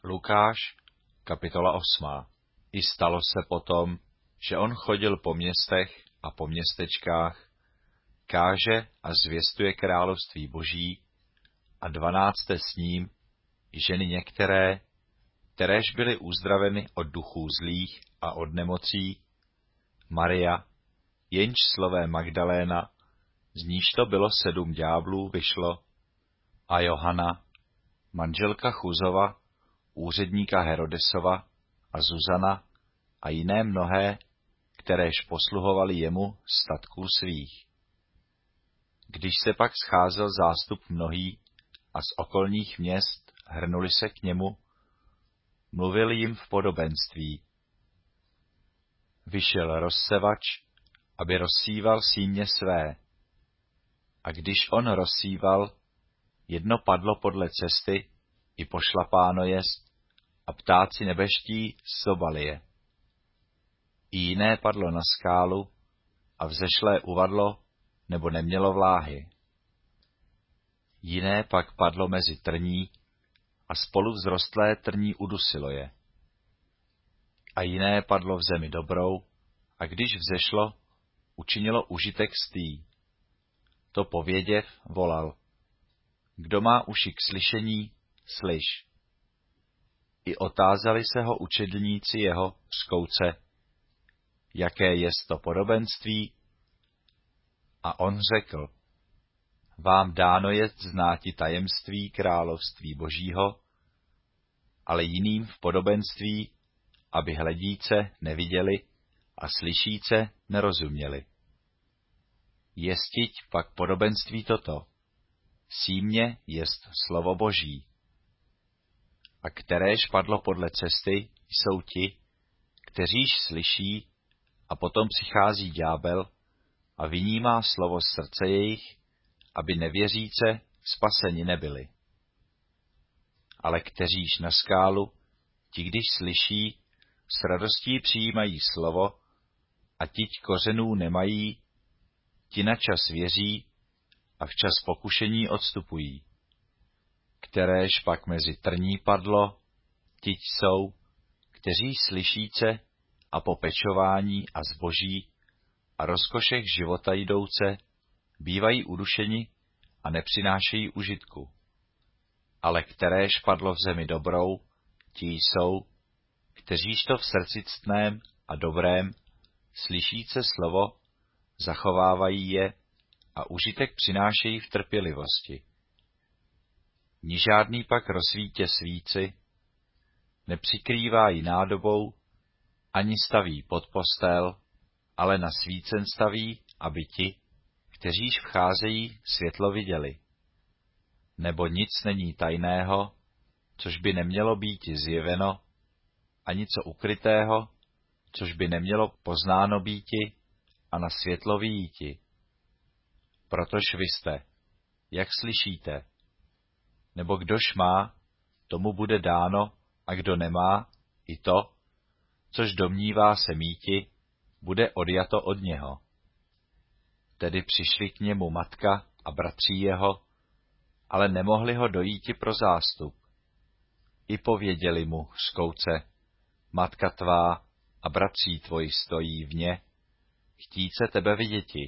Lukáš, kapitola 8. I stalo se potom, že on chodil po městech a po městečkách, káže a zvěstuje království Boží, a 12 s ním, i ženy některé, kteréž byly uzdraveny od duchů zlých a od nemocí, Maria, jenž slové Magdaléna, z níž to bylo 7 ďáblů vyšlo, a Johana, manželka Chuzova, úředníka Herodesova, a Zuzana a jiné mnohé, kteréž posluhovali jemu statků svých. Když se pak scházel zástup mnohý a z okolních měst hrnuli se k němu, mluvil jim v podobenství. Vyšel rozsevač, aby rozsíval símě své. A když on rozsíval, jedno padlo podle cesty i pošlapáno jest, a ptáci nebeští zsobali je. I jiné padlo na skálu a vzešlé uvadlo, nebo nemělo vláhy. Jiné pak padlo mezi trní a spolu vzrostlé trní udusilo je. A jiné padlo v zemi dobrou, a když vzešlo, učinilo užitek stý. To pověděv volal. Kdo má uši k slyšení, slyš. I otázali se ho učedlníci jeho zkouce, jaké jest to podobenství, a on řekl, vám dáno jest znáti tajemství království Božího, ale jiným v podobenství, aby hledíce neviděli a slyšíce nerozuměli. Jestiť pak podobenství toto. Símě jest slovo Boží. A kteréž padlo podle cesty, jsou ti, kteříž slyší, a potom přichází ďábel a vynímá slovo z srdce jejich, aby nevěříce spaseni nebyli. Ale kteříž na skálu, ti když slyší, s radostí přijímají slovo, a tiť kořenů nemají, ti na čas věří a včas pokušení odstupují. Kteréž pak mezi trní padlo, tiť jsou, kteří slyšíce a po pečování a zboží a rozkošech života jdouce bývají udušeni a nepřinášejí užitku. Ale kteréž padlo v zemi dobrou, ti jsou, kteříž to v srdci ctném a dobrém, slyšíce slovo, zachovávají je a užitek přinášejí v trpělivosti. Ni žádný pak rozsvítě svíci, nepřikrývá ji nádobou, ani staví pod postel, ale na svícen staví, aby ti, kteříž vcházejí, světlo viděli. Nebo nic není tajného, což by nemělo být zjeveno, ani co ukrytého, což by nemělo poznáno býti a na světlo vyjíti. Protož vy jste, jak slyšíte, nebo kdož má, tomu bude dáno, a kdo nemá, i to, což domnívá se míti, bude odjato od něho. Tedy přišli k němu matka a bratří jeho, ale nemohli ho dojíti pro zástup. I pověděli mu zkouce, matka tvá a bratří tvoji stojí vně, chtíce tebe viděti.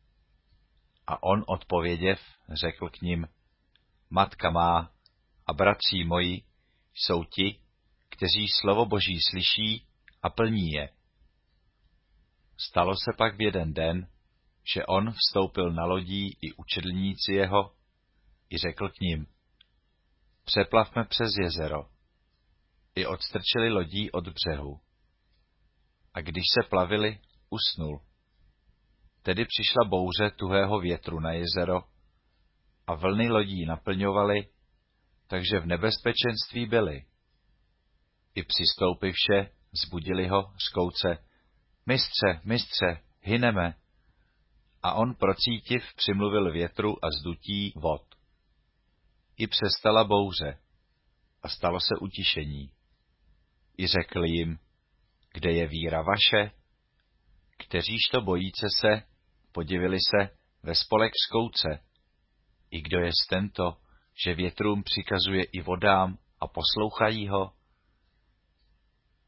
A on odpověděv řekl k nim, matka má a bratří moji jsou ti, kteří slovo Boží slyší a plní je. Stalo se pak v jeden den, že on vstoupil na lodí i učedlníci jeho, i řekl k nim, přeplavme přes jezero. I odstrčili lodí od břehu. A když se plavili, usnul. Tedy přišla bouře tuhého větru na jezero a vlny lodí naplňovaly, takže v nebezpečenství byli. I přistoupivše, zbudili ho zkouce, mistře, mistře, hyneme. A on procítiv přimluvil větru a zdutí vod. I přestala bouře a stalo se utišení. I řekl jim, kde je víra vaše? Kteříž to bojíce se, podivili se ve spolek zkouce. I kdo je tento, že větrům přikazuje i vodám a poslouchají ho?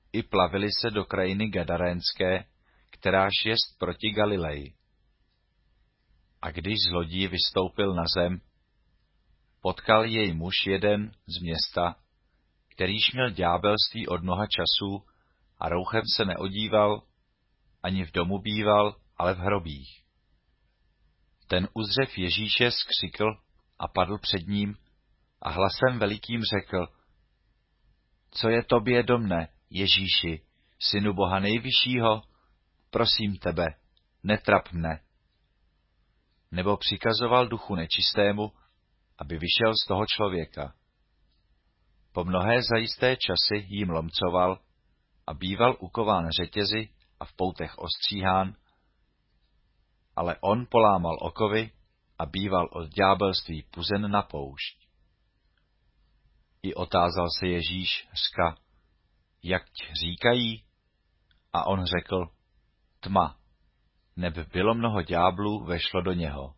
i plavili se do krajiny Gadarénské, kteráž jest proti Galileji. A když z lodí vystoupil na zem, potkal jej muž jeden z města, kterýž měl ďábelství od mnoha časů a rouchem se neodíval, ani v domu býval, ale v hrobích. Ten uzřev Ježíše skřikl a padl před ním a hlasem velikým řekl: Co je tobě do mne, Ježíši, synu Boha nejvyššího? Prosím tebe, netrap mne. Nebo přikazoval duchu nečistému, aby vyšel z toho člověka. Po mnohé zajisté časy jim lomcoval a býval ukován řetězy a v poutech ostříhán, ale on polámal okovy a býval od ďábelství puzen na poušť. I otázal se Ježíš, řka: Jak říkají? A on řekl: Tma, neb bylo mnoho ďáblů vešlo do něho.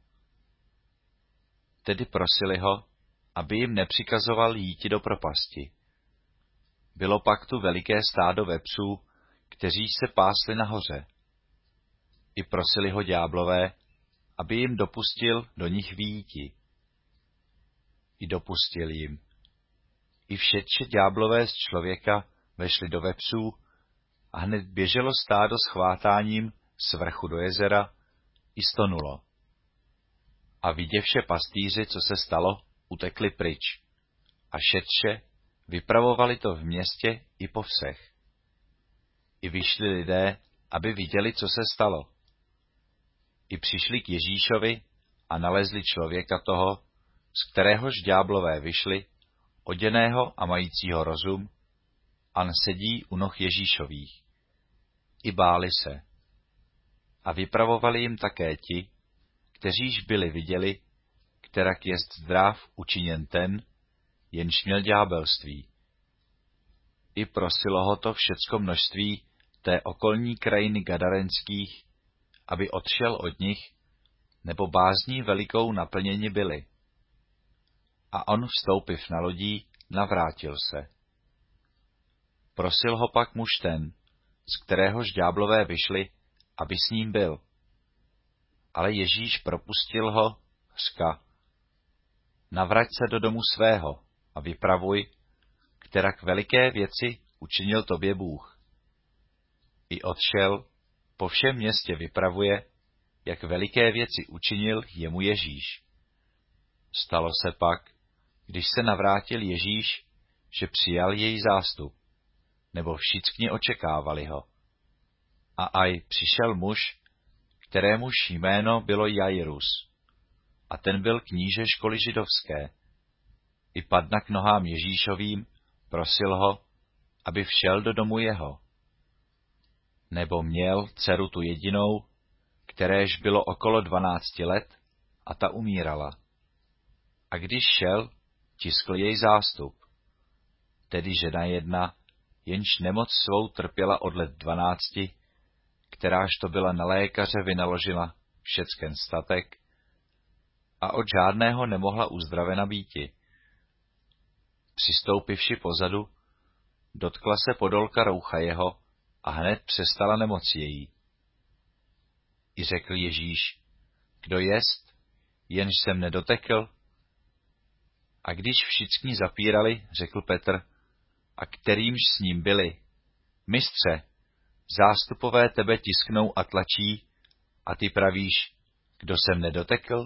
Tedy prosili ho, aby jim nepřikazoval jíti do propasti. Bylo pak tu veliké stádo vepřů, kteří se pásli nahoře. I prosili ho ďáblové, aby jim dopustil do nich vyjíti. I dopustil jim. I všetče ďáblové z člověka vešli do vepřů a hned běželo stádo s chvátáním z vrchu do jezera i stonulo. A viděvše pastýři, co se stalo, utekli pryč a šetře vypravovali to v městě i po vsech. I vyšli lidé, aby viděli, co se stalo. I přišli k Ježíšovi a nalezli člověka toho, z kteréhož ďáblové vyšli, oděného a majícího rozum, an sedí u noh Ježíšových. I báli se. A vypravovali jim také ti, kteříž byli viděli, kterak jest zdrav učiněn ten, jenž měl ďábelství. I prosilo ho to všecko množství té okolní krajiny Gadarenských, aby odšel od nich, nebo bázní velikou naplněni byli. A on vstoupiv na lodí, navrátil se. Prosil ho pak muž ten, z kteréhož ďáblové vyšli, aby s ním byl. Ale Ježíš propustil ho, řka: Navrať se do domu svého a vypravuj, kterak veliké věci učinil tobě Bůh. I odšel, po všem městě vypravuje, jak veliké věci učinil jemu Ježíš. Stalo se pak, když se navrátil Ježíš, že přijal její zástup, nebo všichni očekávali ho. A aj přišel muž, kterémuž jméno bylo Jairus, a ten byl kníže školy židovské. I padna k nohám Ježíšovým, prosil ho, aby všel do domu jeho. Nebo měl dceru tu jedinou, kteréž bylo okolo 12 let, a ta umírala. A když šel, tiskl jej zástup. Tedy žena jedna, jenž nemoc svou trpěla od let 12, kteráž to byla na lékaře vynaložila všecken statek, a od žádného nemohla uzdravena býti. Přistoupivši pozadu, dotkla se podolka roucha jeho a hned přestala nemoc její. I řekl Ježíš: Kdo jest, jenž jsem nedotekl? A když všichni zapírali, řekl Petr, a kterýmž s ním byli: Mistře, zástupové tebe tisknou a tlačí, a ty pravíš: Kdo jsem nedotekl?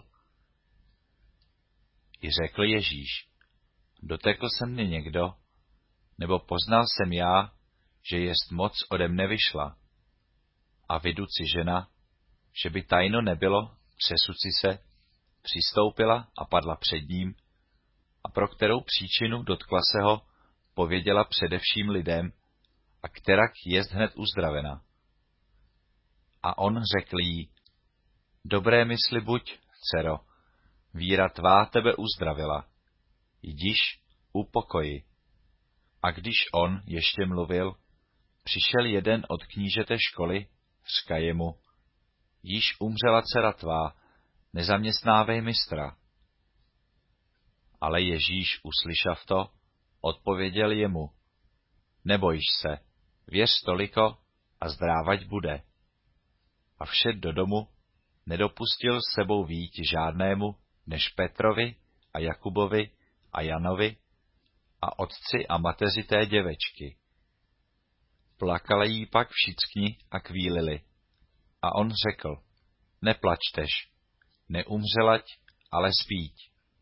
I řekl Ježíš: Dotekl se mě někdo, nebo poznal jsem já, že jest moc ode mne vyšla. A viduci žena, že by tajno nebylo, přesuci se, přistoupila a padla před ním, a pro kterou příčinu dotkla se ho, pověděla především lidem, a kterak jest hned uzdravena. A on řekl jí: Dobré mysli buď, dcero, víra tvá tebe uzdravila. Jdiš, upokoji. A když on ještě mluvil, přišel jeden od knížete školy, řka jemu: Již umřela dcera tvá, nezaměstnávej mistra. Ale Ježíš uslyšav to, odpověděl jemu: Nebojíš se, věř toliko a zdrávať bude. A všet do domu nedopustil s sebou výjít žádnému, než Petrovi a Jakubovi a Janovi a otci a mateři té děvečky. Plakali jí pak všichni a kvílili. A on řekl, neplačtež, neumřelať, ale spíť.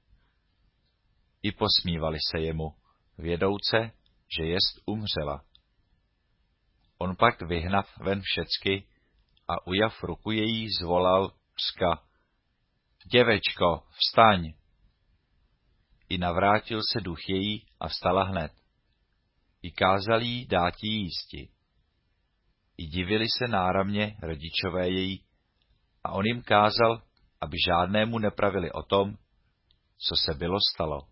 I posmívali se jemu, vědouce, že jest umřela. On pak vyhnav ven všecky a ujav ruku její zvolal řka, děvečko, vstaň! I navrátil se duch její a vstala hned. I kázal jí dát jí jísti. I divili se náramně rodičové její a on jim kázal, aby žádnému nepravili o tom, co se bylo stalo.